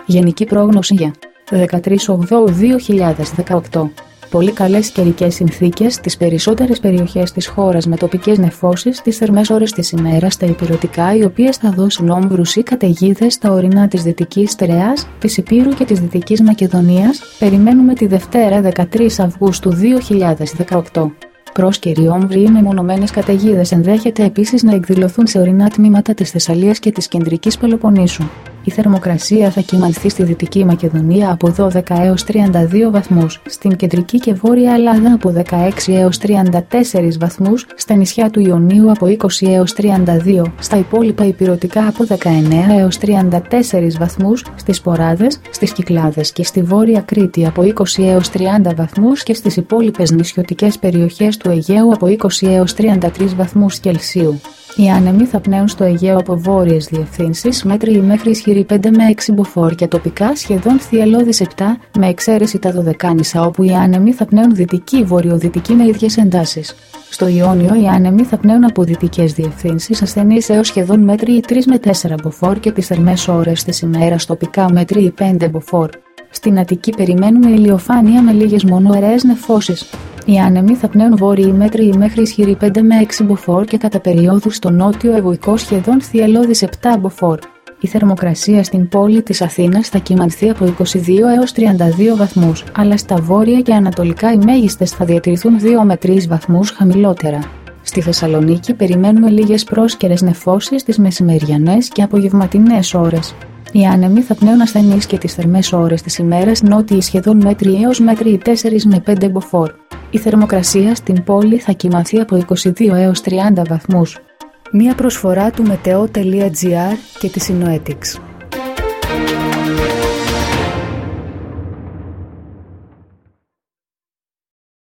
Γενική πρόγνωση για 13/8/2018. Πολύ καλές καιρικές συνθήκες στις περισσότερες περιοχές της χώρας με τοπικές νεφώσεις στις θερμές ώρες της ημέρας στα ηπειρωτικά, οι οποίες θα δώσουν όμβρους ή καταιγίδες στα ορεινά της Δυτικής Στερεάς, της Ηπείρου και της Δυτικής Μακεδονίας. Περιμένουμε τη Δευτέρα 13 Αυγούστου 2018. Πρόσκαιροι όμβροι ή μεμονωμένες καταιγίδες ενδέχεται επίσης να εκδηλωθούν σε ορεινά τμήματα της Θεσσαλίας και της Κεντρικής Πελοποννήσου. Η θερμοκρασία θα κυμανθεί στη Δυτική Μακεδονία από 12 έως 32 βαθμούς, στην Κεντρική και Βόρεια Ελλάδα από 16 έως 34 βαθμούς, στα νησιά του Ιωνίου από 20 έως 32, στα υπόλοιπα ηπειρωτικά από 19 έως 34 βαθμούς, στις Ποράδες, στις Κυκλάδες και στη Βόρεια Κρήτη από 20 έως 30 βαθμούς και στις υπόλοιπες νησιωτικές περιοχές του Αιγαίου από 20 έως 33 βαθμούς Κελσίου. Οι άνεμοι θα πνέουν στο Αιγαίο από βόρειες διευθύνσεις μέτριοι μέχρι ισχυροί 5 με 6 μποφόρ και τοπικά σχεδόν θυελλώδης 7, με εξαίρεση τα Δωδεκάνησα, όπου οι άνεμοι θα πνέουν δυτική-βορειοδυτική με ίδιες εντάσεις. Στο Ιόνιο οι άνεμοι θα πνέουν από δυτικές διευθύνσεις ασθενείς έως σχεδόν μέτριοι 3 με 4 μποφόρ και τις θερμές ώρες της ημέρας τοπικά μέτριοι 5 μποφόρ. Στην Αττική περιμένουμε ηλιοφάνεια με λίγες μόνο ωραίες νεφώσεις. Οι άνεμοι θα πνέουν βόρειοι μέτριοι μέχρι ισχυροί 5 με 6 μποφόρ και κατά περιόδους στο νότιο Αιγωικό σχεδόν θυελλώδης 7 μποφόρ. Η θερμοκρασία στην πόλη της Αθήνας θα κυμανθεί από 22 έως 32 βαθμούς, αλλά στα βόρεια και ανατολικά οι μέγιστες θα διατηρηθούν 2 με 3 βαθμούς χαμηλότερα. Στη Θεσσαλονίκη περιμένουμε λίγες πρόσκαιρες νεφώσεις τις μεσημεριανές και απογευματινές ώρες. Οι άνεμοι θα πνέουν ασθενείς και τις θερμές ώρες της ημέρας νότιοι σχεδόν μέτριοι έως μέτριοι 4 με 5 μποφόρ. Η θερμοκρασία στην πόλη θα κυμανθεί από 22 έως 30 βαθμούς. Μία προσφορά του Meteo.gr και της Synoetics.